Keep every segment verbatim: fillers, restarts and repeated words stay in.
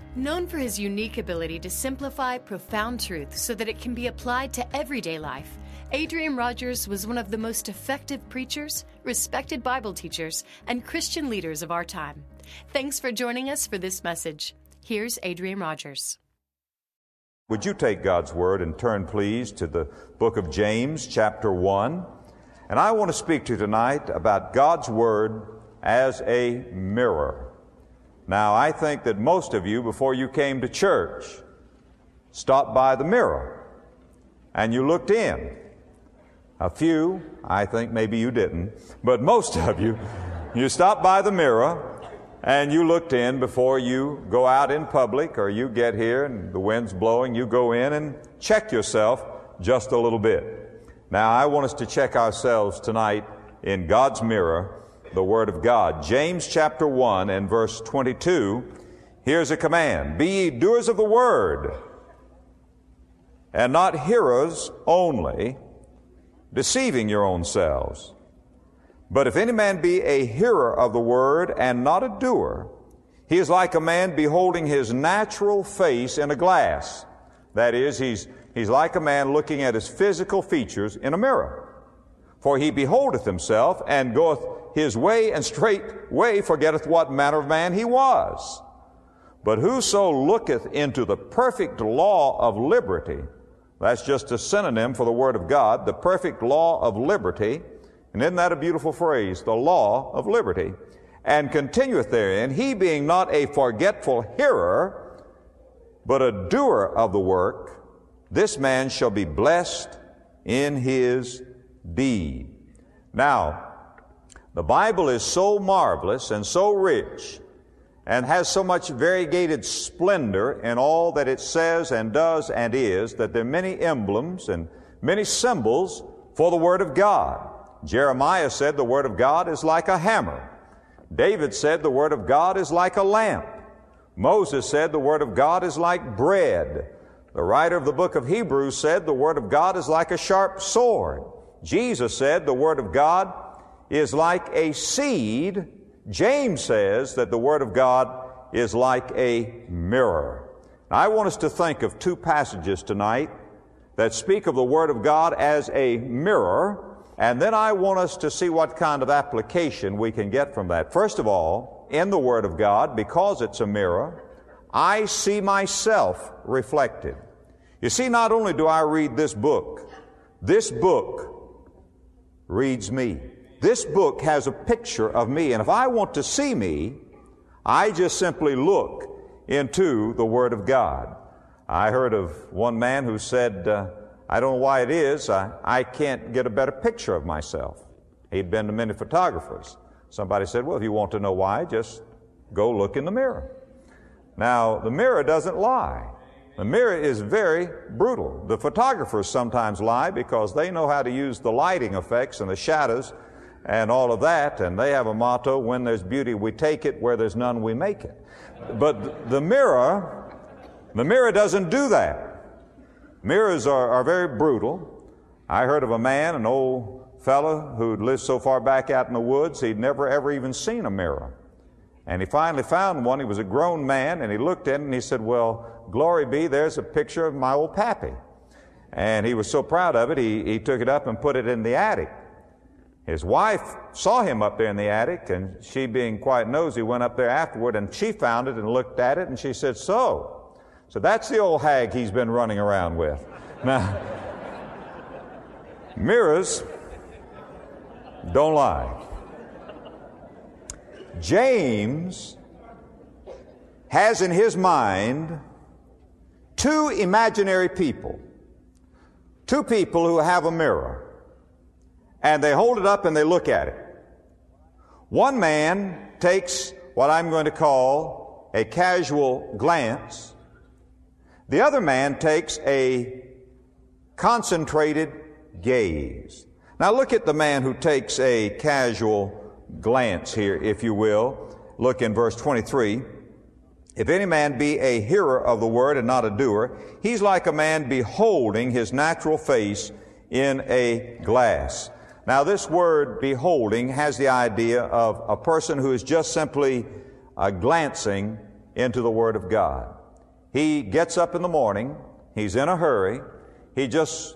Known for his unique ability to simplify profound truth so that it can be applied to everyday life, Adrian Rogers was one of the most effective preachers, respected Bible teachers, and Christian leaders of our time. Thanks for joining us for this message. Here's Adrian Rogers. Would you take God's Word and turn, please, to the book of James, chapter one. And I want to speak to you tonight about God's Word as a mirror. Now, I think that most of you, before you came to church, stopped by the mirror and you looked in. A few, I think maybe you didn't, but most of you, you stopped by the mirror and you looked in before you go out in public, or you get here and the wind's blowing, you go in and check yourself just a little bit. Now, I want us to check ourselves tonight in God's mirror, the Word of God. James chapter one and verse twenty-two, here's a command. Be ye doers of the Word, and not hearers only, deceiving your own selves. But if any man be a hearer of the Word and not a doer, he is like a man beholding his natural face in a glass. That is, he's, he's like a man looking at his physical features in a mirror. For he beholdeth himself, and goeth his way, and straightway forgetteth what manner of man he was. But whoso looketh into the perfect law of liberty, that's just a synonym for the Word of God, the perfect law of liberty, and isn't that a beautiful phrase, the law of liberty, and continueth therein, he being not a forgetful hearer, but a doer of the work, this man shall be blessed in his deed. Now, the Bible is so marvelous and so rich and has so much variegated splendor in all that it says and does and is, that there are many emblems and many symbols for the Word of God. Jeremiah said the Word of God is like a hammer. David said the Word of God is like a lamp. Moses said the Word of God is like bread. The writer of the book of Hebrews said the Word of God is like a sharp sword. Jesus said the Word of God is like a seed. James says that the Word of God is like a mirror. Now, I want us to think of two passages tonight that speak of the Word of God as a mirror, and then I want us to see what kind of application we can get from that. First of all, in the Word of God, because it's a mirror, I see myself reflected. You see, not only do I read this book, this book reads me. This book has a picture of me, and if I want to see me, I just simply look into the Word of God. I heard of one man who said, uh, I don't know why it is, I, I can't get a better picture of myself. He'd been to many photographers. Somebody said, well, if you want to know why, just go look in the mirror. Now, the mirror doesn't lie. The mirror is very brutal. The photographers sometimes lie because they know how to use the lighting effects and the shadows and all of that, and they have a motto, when there's beauty we take it, where there's none we make it. But the mirror, the mirror doesn't do that. Mirrors are, are very brutal. I heard of a man, an old fellow who'd lived so far back out in the woods, he'd never ever even seen a mirror. And he finally found one. He was a grown man, and he looked at it and he said, well, glory be, there's a picture of my old pappy. And he was so proud of it, he, he took it up and put it in the attic. His wife saw him up there in the attic, and she, being quite nosy, went up there afterward, and she found it and looked at it, and she said, so, so that's the old hag he's been running around with. Now, mirrors don't lie. James has in his mind two imaginary people, two people who have a mirror, and they hold it up and they look at it. One man takes what I'm going to call a casual glance. The other man takes a concentrated gaze. Now look at the man who takes a casual glance here, if you will. Look in verse twenty-three. If any man be a hearer of the word and not a doer, he's like a man beholding his natural face in a glass. Now, this word beholding has the idea of a person who is just simply uh, glancing into the Word of God. He gets up in the morning, he's in a hurry, he just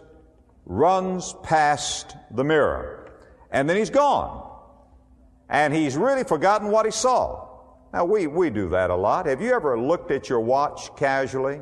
runs past the mirror, and then he's gone. And he's really forgotten what he saw. Now, we, we do that a lot. Have you ever looked at your watch casually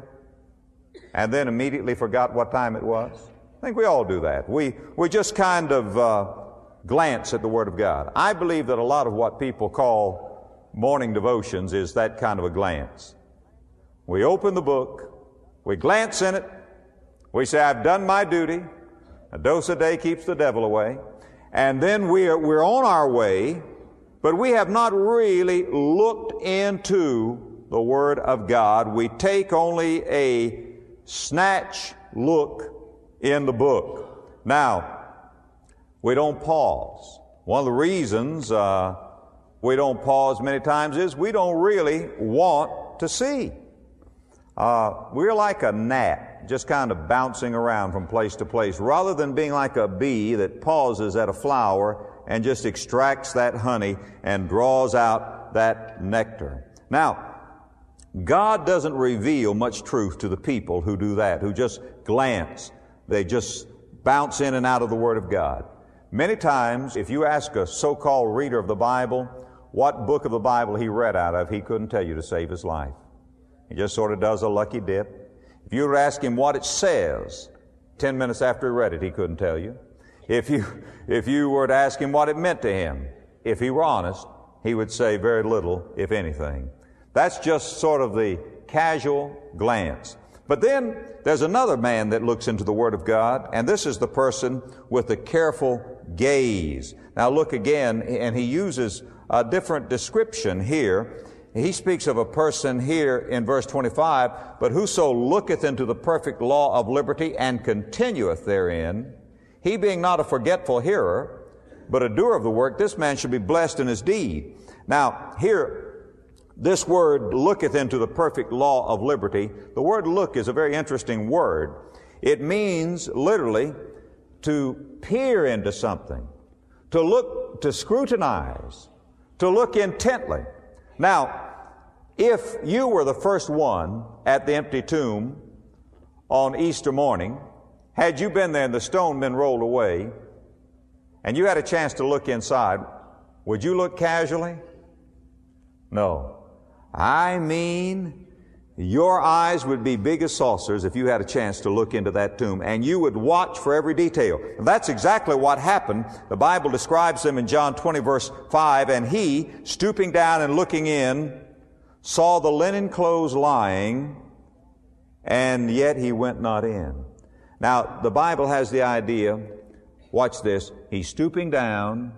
and then immediately forgot what time it was? I think we all do that. We, we just kind of uh, glance at the Word of God. I believe that a lot of what people call morning devotions is that kind of a glance. We open the book, we glance in it, we say, I've done my duty, a dose a day keeps the devil away, and then we're, we're on our way, but we have not really looked into the Word of God. We take only a snatch look in the book. Now, we don't pause. One of the reasons uh, we don't pause many times is we don't really want to see. Uh, we're like a gnat, just kind of bouncing around from place to place, rather than being like a bee that pauses at a flower and just extracts that honey and draws out that nectar. Now, God doesn't reveal much truth to the people who do that, who just glance. They just bounce in and out of the Word of God. Many times, if you ask a so-called reader of the Bible what book of the Bible he read out of, he couldn't tell you to save his life. He just sort of does a lucky dip. If you were to ask him what it says, ten minutes after he read it, he couldn't tell you. If you, if you were to ask him what it meant to him, if he were honest, he would say very little, if anything. That's just sort of the casual glance. But then there's another man that looks into the Word of God, and this is the person with the careful gaze. Now look again, and he uses a different description here. He speaks of a person here in verse twenty-five, but whoso looketh into the perfect law of liberty and continueth therein, he being not a forgetful hearer, but a doer of the work, this man shall be blessed in his deed. Now, here, this word looketh into the perfect law of liberty. The word look is a very interesting word. It means literally to peer into something, to look, to scrutinize, to look intently. Now, if you were the first one at the empty tomb on Easter morning, had you been there and the stone been rolled away, and you had a chance to look inside, would you look casually? No. I mean, your eyes would be big as saucers if you had a chance to look into that tomb, and you would watch for every detail. And that's exactly what happened. The Bible describes them in John twenty, verse five, and he, stooping down and looking in, saw the linen clothes lying, and yet he went not in. Now, the Bible has the idea, watch this, he's stooping down,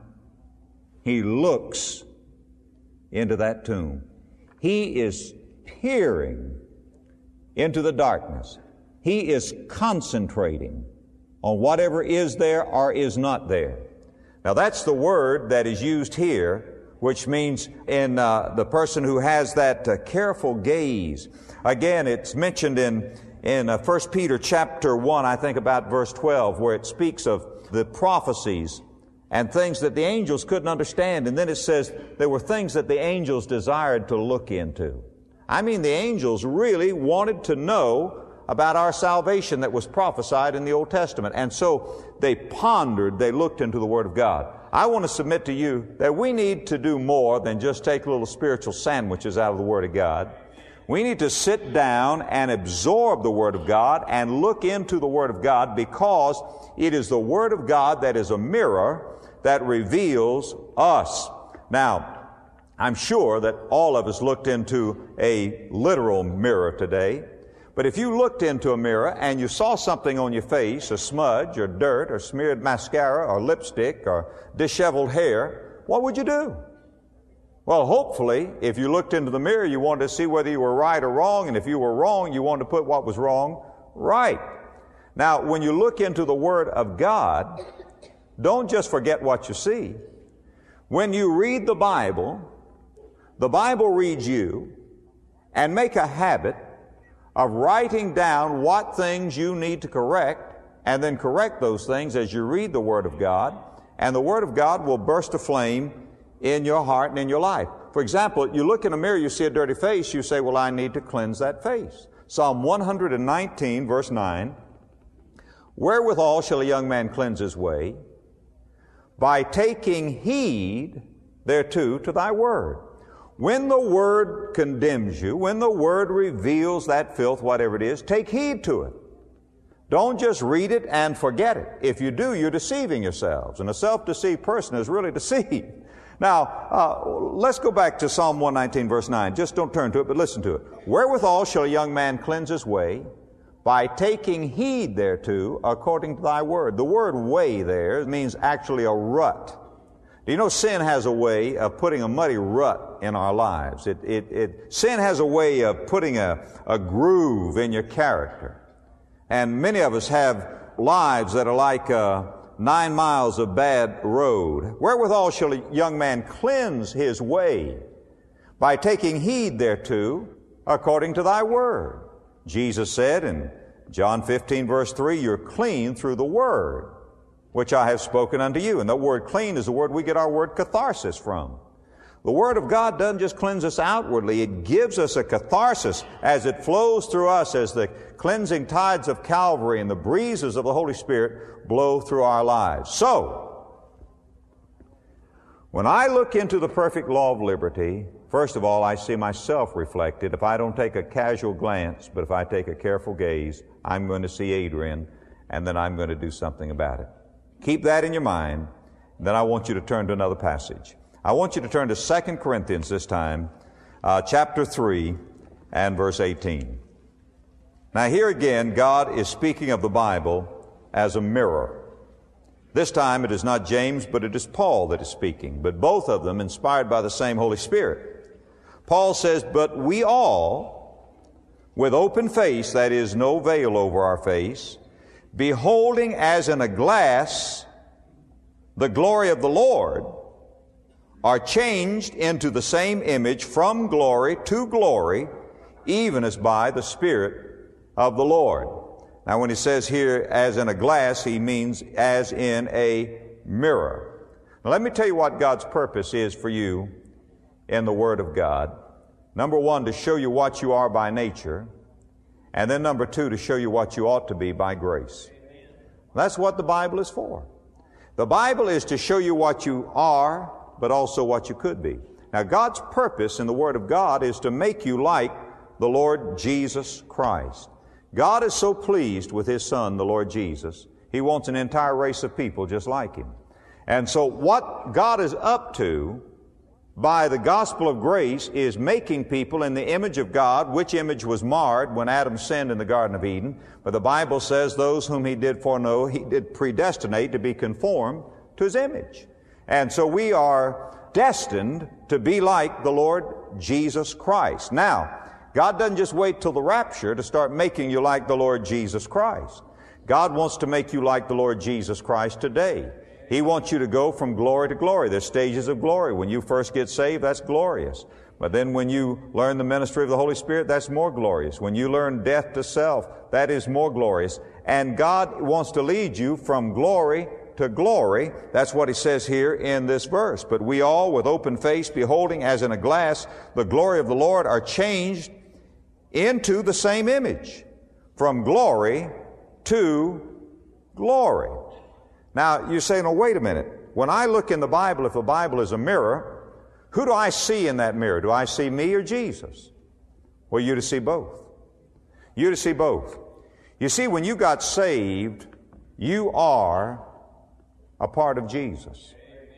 he looks into that tomb. He is peering into the darkness. He is concentrating on whatever is there or is not there. Now, that's the word that is used here, which means in uh, the person who has that uh, careful gaze. Again, it's mentioned in In uh, First Peter chapter one, I think about verse twelve, where it speaks of the prophecies and things that the angels couldn't understand. And then it says there were things that the angels desired to look into. I mean, the angels really wanted to know about our salvation that was prophesied in the Old Testament. And so they pondered, they looked into the Word of God. I want to submit to you that we need to do more than just take little spiritual sandwiches out of the Word of God. We need to sit down and absorb the Word of God and look into the Word of God, because it is the Word of God that is a mirror that reveals us. Now, I'm sure that all of us looked into a literal mirror today, but if you looked into a mirror and you saw something on your face, a smudge or dirt or smeared mascara or lipstick or disheveled hair, what would you do? Well, hopefully, if you looked into the mirror, you wanted to see whether you were right or wrong, and if you were wrong, you wanted to put what was wrong right. Now, when you look into the Word of God, don't just forget what you see. When you read the Bible, the Bible reads you, and make a habit of writing down what things you need to correct, and then correct those things as you read the Word of God, and the Word of God will burst aflame in your heart and in your life. For example, you look in a mirror, you see a dirty face, you say, well, I need to cleanse that face. Psalm one hundred nineteen, verse nine, wherewithal shall a young man cleanse his way? By taking heed thereto to thy word. When the word condemns you, when the word reveals that filth, whatever it is, take heed to it. Don't just read it and forget it. If you do, you're deceiving yourselves. And a self-deceived person is really deceived. Now, uh, let's go back to Psalm one nineteen, verse nine. Just don't turn to it, but listen to it. Wherewithal shall a young man cleanse his way? By taking heed thereto according to thy word. The word way there means actually a rut. Do you know sin has a way of putting a muddy rut in our lives? It, it, it, sin has a way of putting a, a groove in your character. And many of us have lives that are like uh, nine miles of bad road. Wherewithal shall a young man cleanse his way? By taking heed thereto according to thy word. Jesus said in John fifteen, verse three, you're clean through the word, which I have spoken unto you. And the word clean is the word we get our word catharsis from. The Word of God doesn't just cleanse us outwardly, it gives us a catharsis as it flows through us, as the cleansing tides of Calvary and the breezes of the Holy Spirit blow through our lives. So, when I look into the perfect law of liberty, first of all, I see myself reflected. If I don't take a casual glance, but if I take a careful gaze, I'm going to see Adrian, and then I'm going to do something about it. Keep that in your mind, and then I want you to turn to another passage. I want you to turn to Second Corinthians this time, uh, chapter three and verse eighteen. Now here again, God is speaking of the Bible as a mirror. This time it is not James, but it is Paul that is speaking, but both of them inspired by the same Holy Spirit. Paul says, but we all, with open face, that is, no veil over our face, beholding as in a glass the glory of the Lord, are changed into the same image from glory to glory, even as by the Spirit of the Lord. Now when he says here, as in a glass, he means as in a mirror. Now let me tell you what God's purpose is for you in the Word of God. Number one, to show you what you are by nature. And then number two, to show you what you ought to be by grace. That's what the Bible is for. The Bible is to show you what you are, but also what you could be. Now, God's purpose in the Word of God is to make you like the Lord Jesus Christ. God is so pleased with His Son, the Lord Jesus, He wants an entire race of people just like Him. And so what God is up to by the gospel of grace is making people in the image of God, which image was marred when Adam sinned in the Garden of Eden. But the Bible says those whom He did foreknow, He did predestinate to be conformed to His image. And so we are destined to be like the Lord Jesus Christ. Now, God doesn't just wait till the rapture to start making you like the Lord Jesus Christ. God wants to make you like the Lord Jesus Christ today. He wants you to go from glory to glory. There's stages of glory. When you first get saved, that's glorious. But then when you learn the ministry of the Holy Spirit, that's more glorious. When you learn death to self, that is more glorious. And God wants to lead you from glory to glory. That's what He says here in this verse. But we all, with open face, beholding as in a glass the glory of the Lord, are changed into the same image, from glory to glory. Now, you say, no, wait a minute. When I look in the Bible, if the Bible is a mirror, who do I see in that mirror? Do I see me or Jesus? Well, you're to see both. You're to see both. You see, when you got saved, you are a part of Jesus.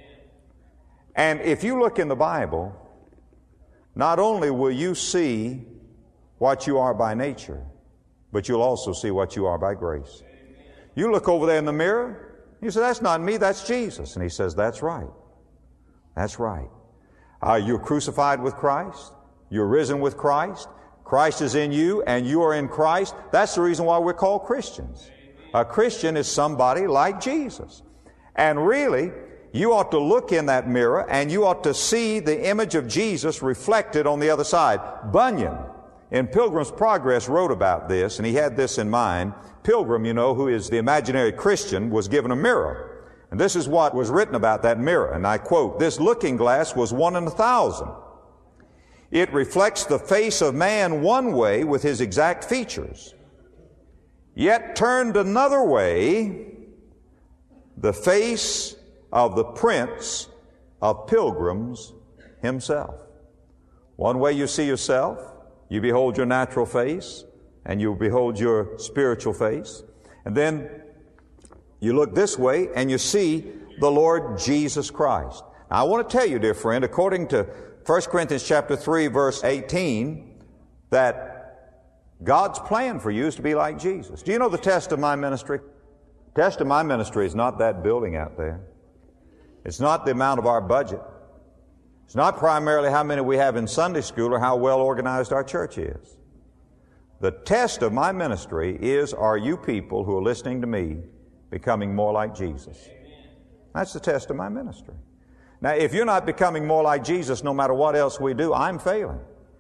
And if you look in the Bible, not only will you see what you are by nature, but you'll also see what you are by grace. You look over there in the mirror, you say, that's not me, that's Jesus. And He says, that's right. That's right. Uh, you're crucified with Christ. You're risen with Christ. Christ is in you and you are in Christ. That's the reason why we're called Christians. A Christian is somebody like Jesus. And really, you ought to look in that mirror and you ought to see the image of Jesus reflected on the other side. Bunyan, in Pilgrim's Progress, wrote about this, and he had this in mind. Pilgrim, you know, who is the imaginary Christian, was given a mirror. And this is what was written about that mirror. And I quote, "This looking glass was one in a thousand. It reflects the face of man one way with his exact features, yet turned another way, the face of the Prince of Pilgrims himself. One way you see yourself, you behold your natural face, and you behold your spiritual face. And then you look this way, and you see the Lord Jesus Christ. Now, I want to tell you, dear friend, according to First Corinthians chapter three, verse eighteen, that God's plan for you is to be like Jesus. Do you know the test of my ministry? The test of my ministry is not that building out there. It's not the amount of our budget. It's not primarily how many we have in Sunday school or how well organized our church is. The test of my ministry is, are you people who are listening to me becoming more like Jesus? That's the test of my ministry. Now, if you're not becoming more like Jesus, no matter what else we do, I'm failing.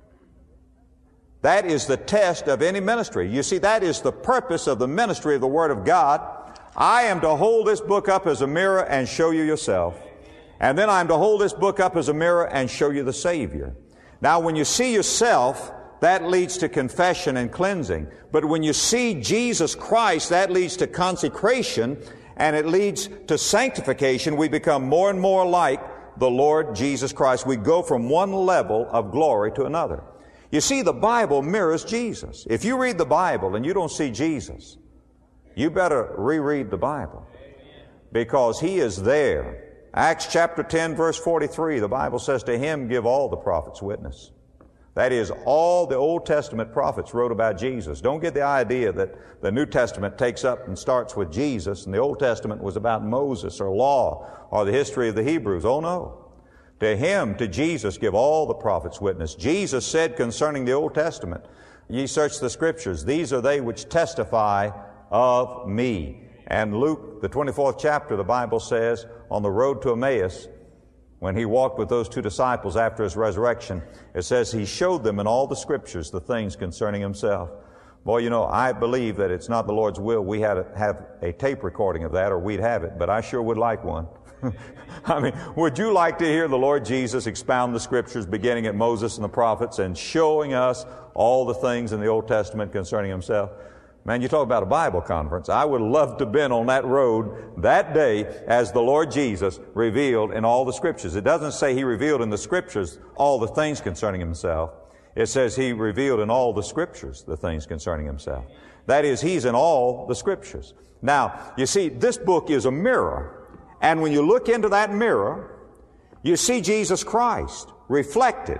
That is the test of any ministry. You see, that is the purpose of the ministry of the Word of God. I am to hold this book up as a mirror and show you yourself. And then I'm to hold this book up as a mirror and show you the Savior. Now, when you see yourself, that leads to confession and cleansing. But when you see Jesus Christ, that leads to consecration, and it leads to sanctification. We become more and more like the Lord Jesus Christ. We go from one level of glory to another. You see, the Bible mirrors Jesus. If you read the Bible and you don't see Jesus, you better reread the Bible, because He is there. Acts chapter ten, verse forty-three, the Bible says, to Him give all the prophets witness. That is, all the Old Testament prophets wrote about Jesus. Don't get the idea that the New Testament takes up and starts with Jesus, and the Old Testament was about Moses or law or the history of the Hebrews. Oh no. To Him, to Jesus, give all the prophets witness. Jesus said concerning the Old Testament, ye search the Scriptures, these are they which testify of me. And Luke, the twenty-fourth chapter, the Bible says, on the road to Emmaus, when He walked with those two disciples after His resurrection, it says He showed them in all the Scriptures the things concerning Himself. Boy, you know, I believe that it's not the Lord's will we had to have a tape recording of that, or we'd have it, but I sure would like one. I mean, would you like to hear the Lord Jesus expound the Scriptures beginning at Moses and the prophets and showing us all the things in the Old Testament concerning Himself? Man, you talk about a Bible conference. I would love to have been on that road that day as the Lord Jesus revealed in all the Scriptures. It doesn't say He revealed in the Scriptures all the things concerning Himself. It says He revealed in all the Scriptures the things concerning Himself. That is, He's in all the Scriptures. Now, you see, this book is a mirror. And when you look into that mirror, you see Jesus Christ reflected.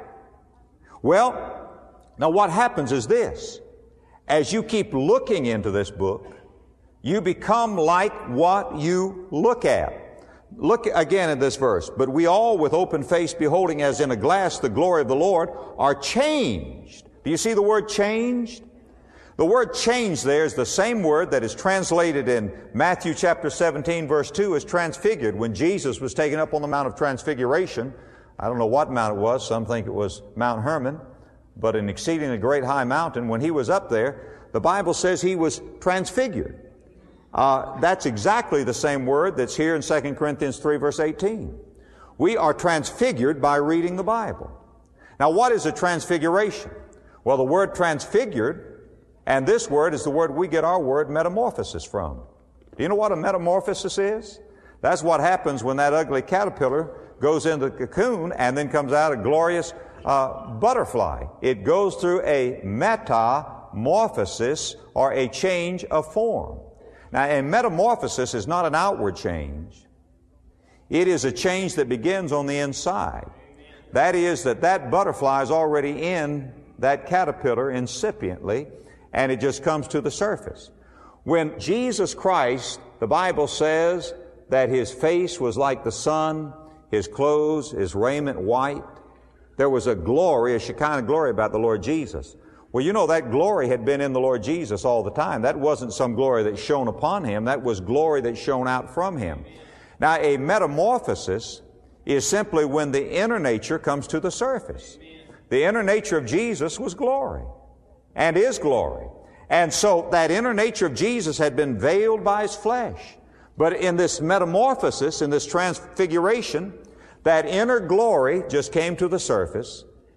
Well, now what happens is this. As you keep looking into this book, you become like what you look at. Look again at this verse. But we all with open face beholding as in a glass the glory of the Lord are changed. Do you see the word changed? The word changed there is the same word that is translated in Matthew chapter seventeen verse two as transfigured. When Jesus was taken up on the Mount of Transfiguration, I don't know what mount it was, some think it was Mount Hermon, but an exceedingly great high mountain. When He was up there, the Bible says He was transfigured. Uh, that's exactly the same word that's here in Second Corinthians three verse eighteen. We are transfigured by reading the Bible. Now, what is a transfiguration? Well, the word transfigured, and this word is the word we get our word metamorphosis from. Do you know what a metamorphosis is? That's what happens when that ugly caterpillar goes into the cocoon and then comes out a glorious uh, butterfly. It goes through a metamorphosis, or a change of form. Now, a metamorphosis is not an outward change. It is a change that begins on the inside. That is, that that butterfly is already in that caterpillar incipiently, and it just comes to the surface. When Jesus Christ, the Bible says that His face was like the sun, His clothes, His raiment white. There was a glory, a Shekinah glory about the Lord Jesus. Well, you know, that glory had been in the Lord Jesus all the time. That wasn't some glory that shone upon Him. That was glory that shone out from Him. Now, a metamorphosis is simply when the inner nature comes to the surface. The inner nature of Jesus was glory, and is glory. And so that inner nature of Jesus had been veiled by His flesh. But in this metamorphosis, in this transfiguration, that inner glory just came to the surface,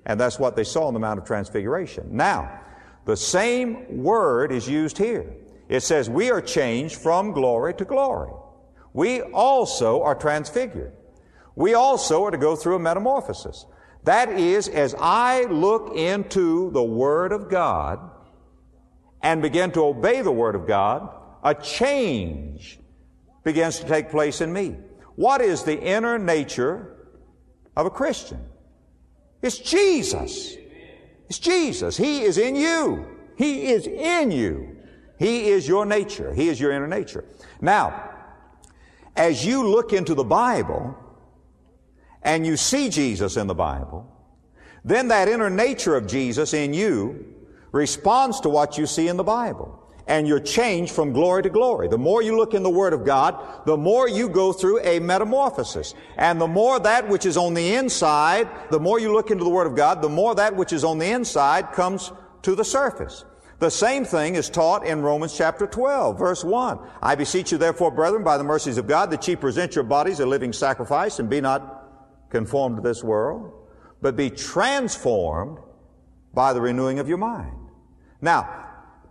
And that's what they saw on the Mount of Transfiguration. Now, the same word is used here. It says we are changed from glory to glory. We also are transfigured. We also are to go through a metamorphosis. That is, as I look into the Word of God and begin to obey the Word of God, a change begins to take place in me. What is the inner nature of a Christian? It's Jesus. It's Jesus. He is in you. He is in you. He is your nature. He is your inner nature. Now, as you look into the Bible and you see Jesus in the Bible, then that inner nature of Jesus in you responds to what you see in the Bible. And you're changed from glory to glory. The more you look in the Word of God, the more you go through a metamorphosis. And the more that which is on the inside, the more you look into the Word of God, the more that which is on the inside comes to the surface. The same thing is taught in Romans chapter twelve, verse one. I beseech you therefore, brethren, by the mercies of God, that ye present your bodies a living sacrifice, and be not conformed to this world, but be transformed by the renewing of your mind. Now,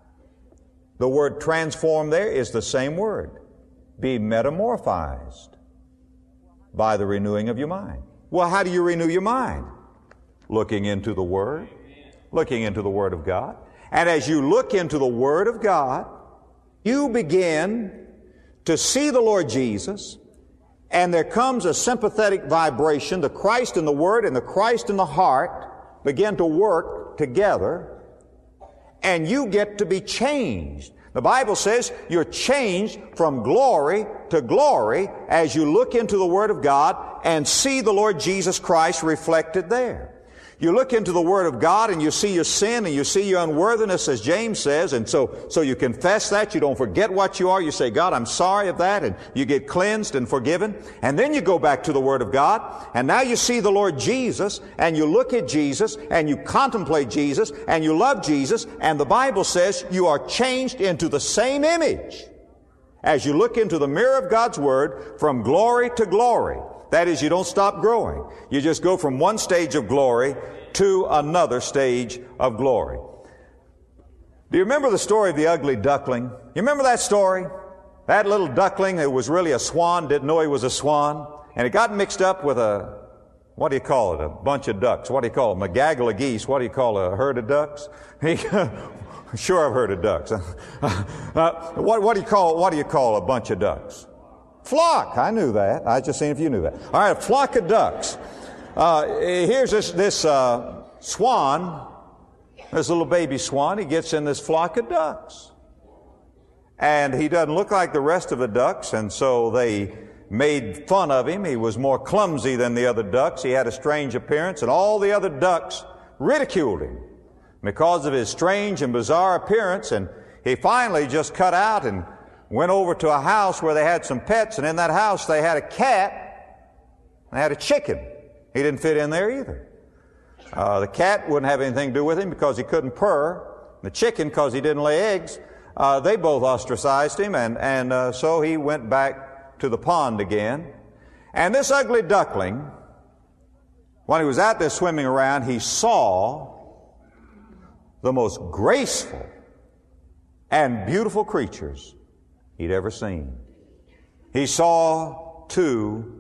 the word transform there is the same word. Be metamorphized by the renewing of your mind. Well, how do you renew your mind? Looking into the Word, looking into the Word of God. And as you look into the Word of God, you begin to see the Lord Jesus, and there comes a sympathetic vibration. The Christ in the Word and the Christ in the heart begin to work together, and you get to be changed. The Bible says you're changed from glory to glory as you look into the Word of God and see the Lord Jesus Christ reflected there. You look into the Word of God and you see your sin and you see your unworthiness, as James says, and so, so you confess that. You don't forget what you are. You say, God, I'm sorry of that, and you get cleansed and forgiven. And then you go back to the Word of God, and now you see the Lord Jesus, and you look at Jesus, and you contemplate Jesus, and you love Jesus, and the Bible says you are changed into the same image as you look into the mirror of God's Word from glory to glory. That is, you don't stop growing. You just go from one stage of glory to another stage of glory. Do you remember the story of the ugly duckling? You remember that story? That little duckling that was really a swan, didn't know he was a swan, and it got mixed up with a, what do you call it, a bunch of ducks. What do you call them? A gaggle of geese. What do you call a herd of ducks? Sure, I've heard of ducks. uh, what, what do you call, what do you call a bunch of ducks? Flock. I knew that. I just seen if you knew that. All right, a flock of ducks. Uh, here's this, this uh, swan, this little baby swan. He gets in this flock of ducks. And he doesn't look like the rest of the ducks, and so they made fun of him. He was more clumsy than the other ducks. He had a strange appearance, and all the other ducks ridiculed him because of his strange and bizarre appearance. And he finally just cut out and went over to a house where they had some pets, and in that house they had a cat, they had a chicken. He didn't fit in there either. Uh, the cat wouldn't have anything to do with him because he couldn't purr. The chicken, because he didn't lay eggs, uh, they both ostracized him, and, and uh, so he went back to the pond again. And this ugly duckling, when he was out there swimming around, he saw the most graceful and beautiful creatures he'd ever seen. He saw two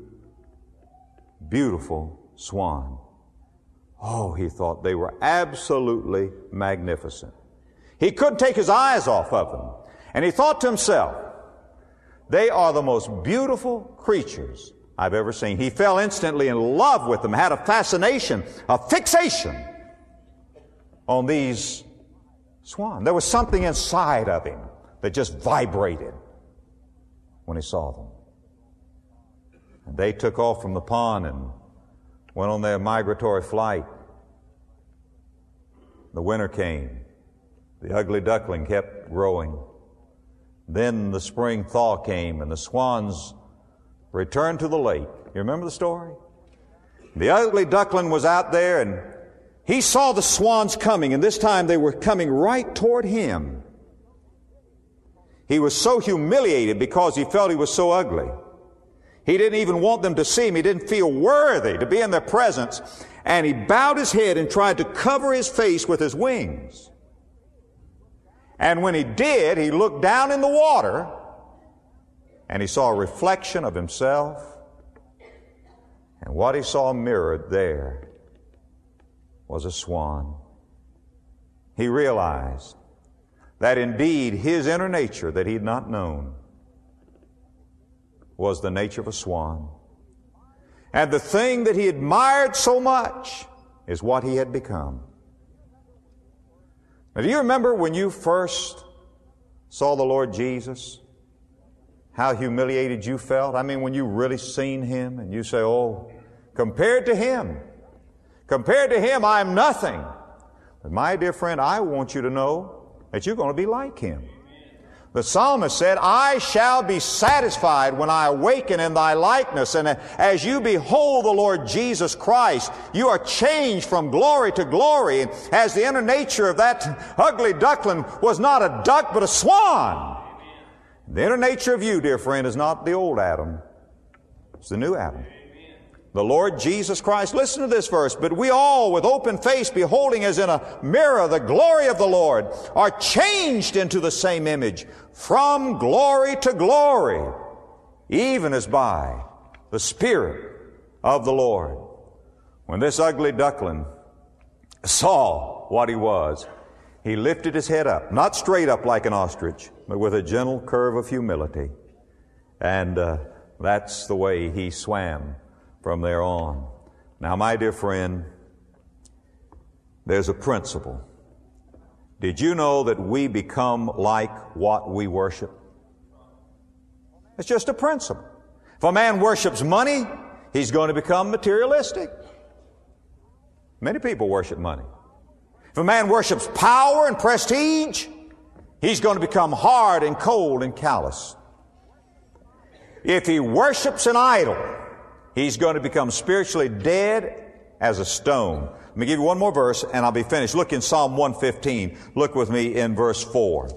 beautiful swan. Oh, he thought they were absolutely magnificent. He couldn't take his eyes off of them. And he thought to himself, they are the most beautiful creatures I've ever seen. He fell instantly in love with them, had a fascination, a fixation on these swan. There was something inside of him that just vibrated when he saw them. And they took off from the pond and went on their migratory flight. The winter came. The ugly duckling kept growing. Then the spring thaw came and the swans returned to the lake. You remember the story? The ugly duckling was out there and he saw the swans coming, and this time they were coming right toward him. He was so humiliated because he felt he was so ugly. He didn't even want them to see him. He didn't feel worthy to be in their presence. and he bowed his head and tried to cover his face with his wings. And when he did, he looked down in the water and he saw a reflection of himself. And what he saw mirrored there was a swan. He realized that indeed his inner nature that he had not known was the nature of a swan. And the thing that he admired so much is what he had become. Now, do you remember when you first saw the Lord Jesus, how humiliated you felt? I mean, when you really seen Him and you say, oh, compared to Him, compared to Him, I'm nothing. But my dear friend, I want you to know that you're going to be like Him. The psalmist said, I shall be satisfied when I awaken in thy likeness. And as you behold the Lord Jesus Christ, you are changed from glory to glory. And as the inner nature of that ugly duckling was not a duck, but a swan. The inner nature of you, dear friend, is not the old Adam. It's the new Adam. The Lord Jesus Christ. Listen to this verse. But we all, with open face, beholding as in a mirror the glory of the Lord, are changed into the same image, from glory to glory, even as by the Spirit of the Lord. When this ugly duckling saw what he was, he lifted his head up, not straight up like an ostrich, but with a gentle curve of humility. And uh, that's the way he swam from there on. Now, my dear friend, there's a principle. Did you know that we become like what we worship? It's just a principle. If a man worships money, he's going to become materialistic. Many people worship money. If a man worships power and prestige, he's going to become hard and cold and callous. If he worships an idol, he's going to become spiritually dead as a stone. Let me give you one more verse and I'll be finished. Look in Psalm one fifteen. Look with me in verse four.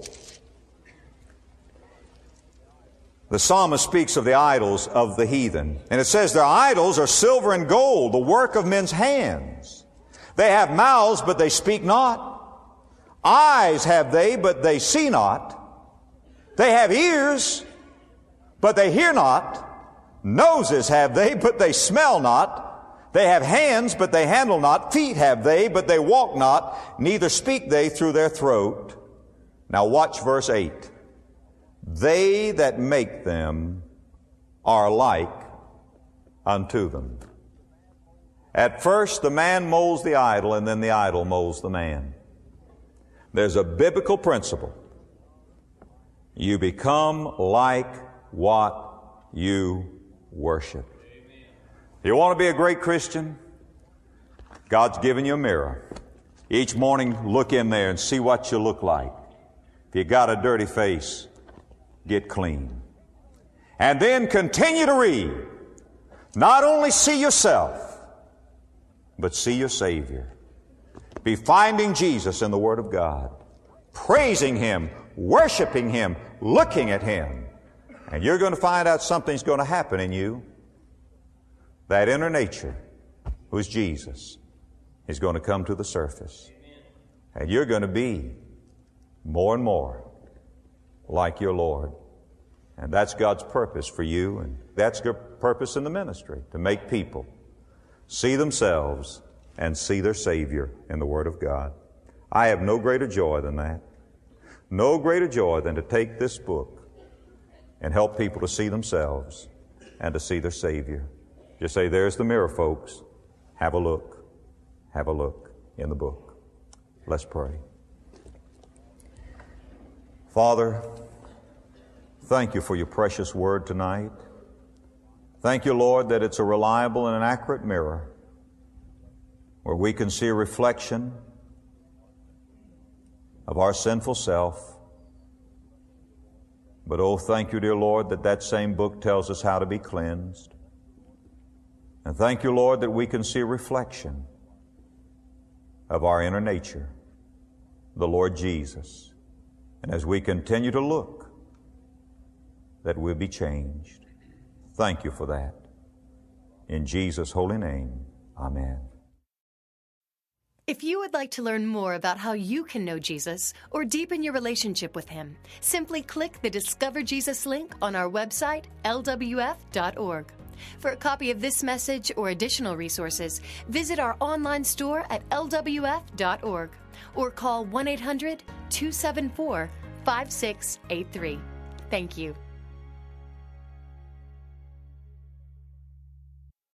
The psalmist speaks of the idols of the heathen. And it says, their idols are silver and gold, the work of men's hands. They have mouths, but they speak not. Eyes have they, but they see not. They have ears, but they hear not. Noses have they, but they smell not. They have hands, but they handle not. Feet have they, but they walk not. Neither speak they through their throat. Now watch verse eight. They that make them are like unto them. At first the man molds the idol, and then the idol molds the man. There's a biblical principle. You become like what you worship. You want to be a great Christian? God's given you a mirror. Each morning, look in there and see what you look like. If you got a dirty face, get clean. And then continue to read. Not only see yourself, but see your Savior. Be finding Jesus in the Word of God, praising Him, worshiping Him, looking at Him. And you're going to find out something's going to happen in you. That inner nature, who's Jesus, is going to come to the surface. And you're going to be more and more like your Lord. And that's God's purpose for you, and that's your purpose in the ministry, to make people see themselves and see their Savior in the Word of God. I have no greater joy than that. No greater joy than to take this book and help people to see themselves and to see their Savior. Just say, there's the mirror, folks. Have a look. Have a look in the book. Let's pray. Father, thank you for your precious word tonight. Thank you, Lord, that it's a reliable and an accurate mirror where we can see a reflection of our sinful self. But oh, thank you, dear Lord, that that same book tells us how to be cleansed. And thank you, Lord, that we can see a reflection of our inner nature, the Lord Jesus. And as we continue to look, that we'll be changed. Thank you for that. In Jesus' holy name, amen. If you would like to learn more about how you can know Jesus or deepen your relationship with Him, simply click the Discover Jesus link on our website, L W F dot org. For a copy of this message or additional resources, visit our online store at L W F dot org or call one eight hundred, two seven four, five six eight three. Thank you.